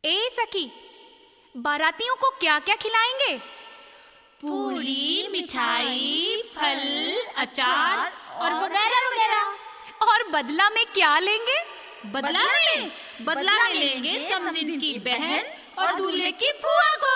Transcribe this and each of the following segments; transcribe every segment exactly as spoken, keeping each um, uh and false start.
ए सखी, बारातियों को क्या क्या खिलाएंगे? पूरी, मिठाई, फल, अचार और वगैरह वगैरह। और बदला में क्या लेंगे? बदला में बदला में लेंगे समधिन की बहन और दूल्हे की फूआ को।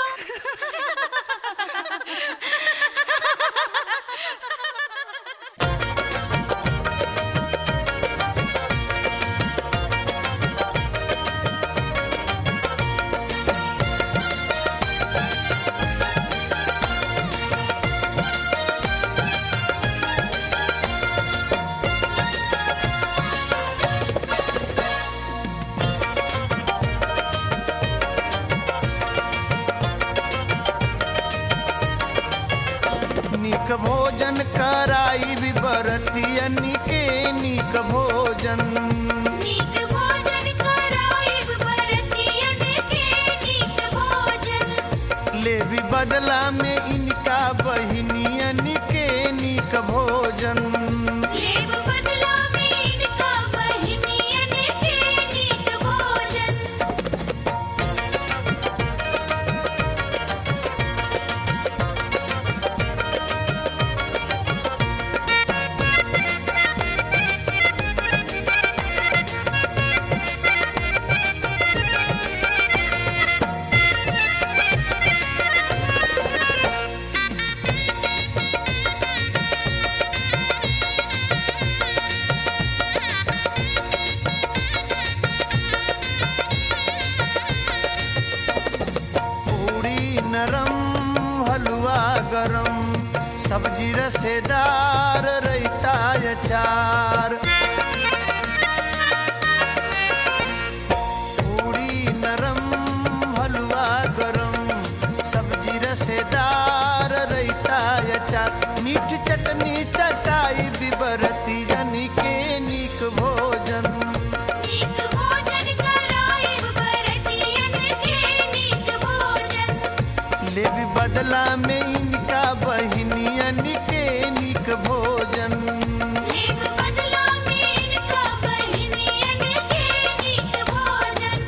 नीक भोजन कराई भी बरतियन के नीक भोजन। नीक भोजन कराई भी बरतियन के नीक भोजन। ले भी बदला में इनका बहिनियन के नीक भोजन। ले भी बदला में इनका बहिनियन के नीक भोजन। नरम हलवा गरम, सब्जी रसेदार रायता अचार। पूरी नरम हलवा गरम, सब्जी रसेदार रायता अचार। मीठ चटनी चटाई भी बरतियन के नीक भोजन। नीक भोजन कराई भी बरतियन के नीक भोजन। ले भी बदला में इनका बहिनियन के नीक भोजन। ले भी बदला में इनका बहिनियन के नीक भोजन।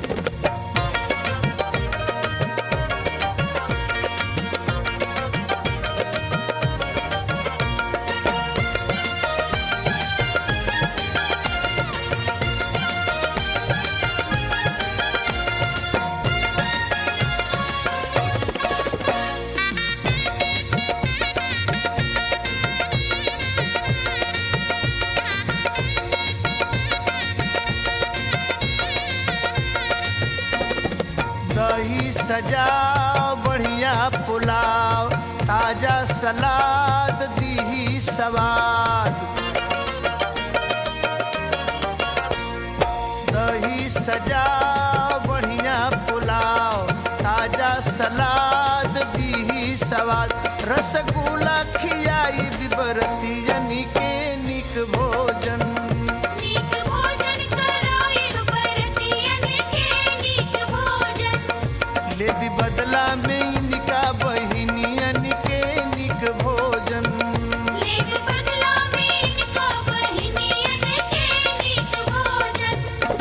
दही सजा बढ़िया पुलाव, ताजा सलाद दीही सवाद। दही सजा बढ़िया पुलाव, ताजा सलाद दीही सवाद। रसगुल्ला खियाई भी बरतियन के नीक भोजन। नीक भोजन कराई भी बरतियन के नीक भोजन। ले भी बदला में इनका बहिनियन के नीक भोजन। ले भी बदला में इनका बहिनियन के नीक भोजन।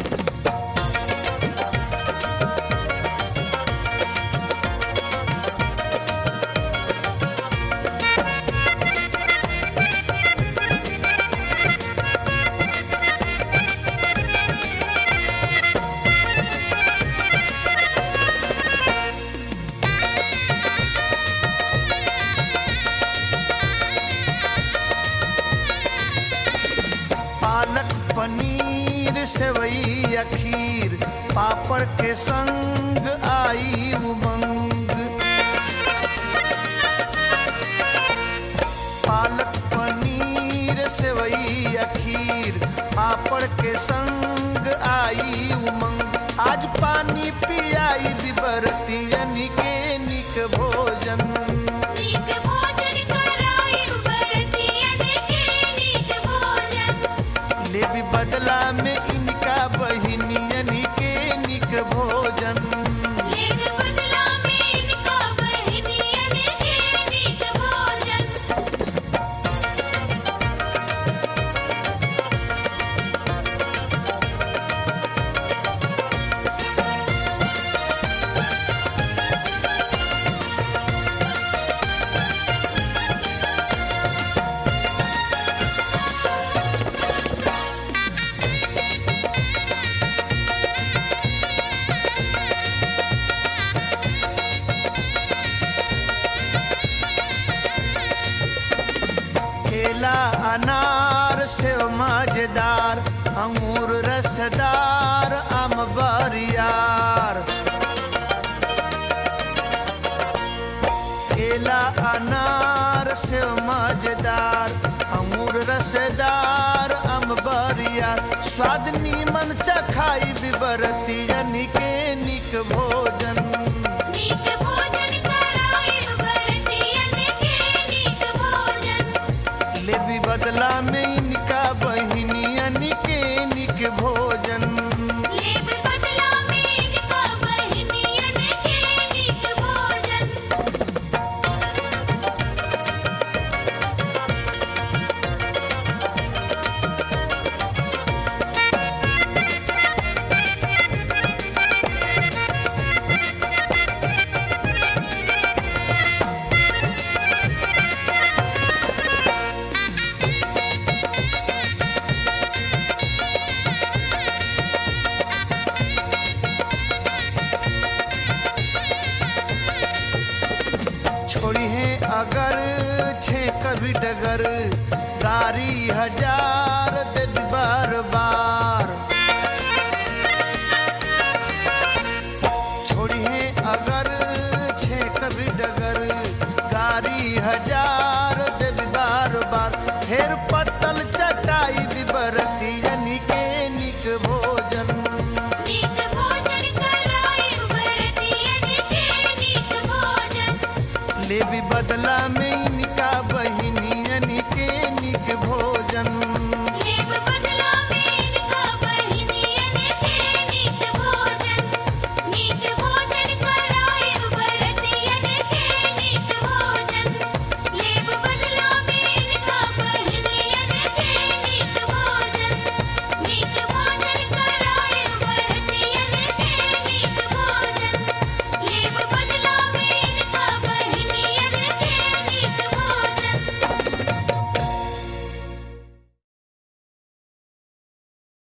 पालक पनीर सेवई अखीर, पापड़ के संग आई उमंग। पालक पनीर सेवई अखीर, पापड़ के संग आई उमंग। आज पानी पियाई भी बरतियन के नीक भोजन। नीक भोजन कराई भी बरतियन के नीक भोजन। ले भी बदला में इनका बहिनियन के नीक भोजन। ले भी बदला में इनका बहिनियन के नीक भोजन। रसदार आम बरियार। केला अनार सेव मजेदार, अंगूर रसदार आम बरियार। स्वाद नीमन चखाई बिबरतिया निके निक भोजन। नीक भोजन कराई बरतियन के नीक भोजन। लेबी बदला में इनका बहिनिया निके निक भोजन। लेब बदला में इनका बहिनियन के नीक भोजन। छोड़ी है अगर छे कभी डगर, गारी हजार